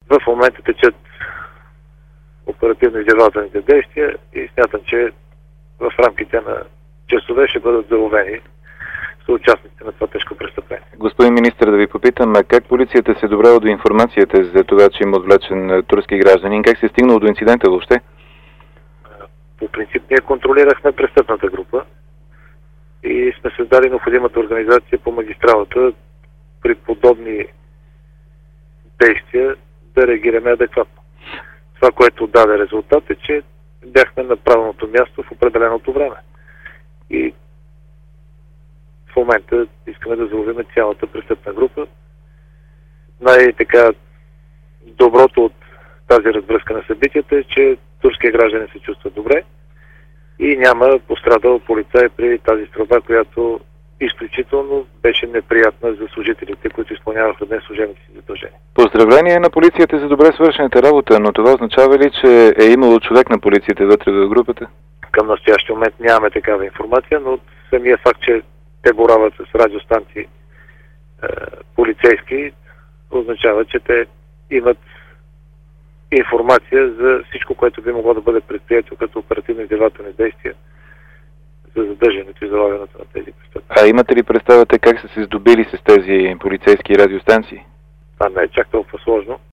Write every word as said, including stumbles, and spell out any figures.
В момента течат оперативно-издирвателните действия и смятам, че в рамките на часове ще бъдат заловени съучастниците на това тежко престъпление. Господин министър, да ви попитам, как полицията се добрала до информацията за това, че има отвлечен турски гражданин? Как се е стигнало до инцидента въобще? По принцип ние контролирахме престъпната група и сме създали необходимата организация по магистралата при подобни действия да реагираме адекватно. Това, което даде резултат, е, че бяхме на правилното място в определеното време. И в момента искаме да заловим цялата престъпна група. Най-така доброто от тази развръзка на събитията е, че турския гражданин се чувства добре и няма пострадал полицай при тази стрелба, която изключително беше неприятна за служителите, които изпълняваха днес служебните си задължения. Поздравление на полицията за добре свършената работа, но това означава ли, че е имало човек на полицията вътре в групата? Към настоящия момент нямаме такава информация, но самия факт, че те борават с радиостанции е, полицейски, означава, че те имат информация за всичко, което би могло да бъде предприето като оперативно-издирвателни действия за задържането и залавянето на тези престъпления. А имате ли представата как са се здобили с тези полицейски радиостанции? Това не е чак толкова сложно.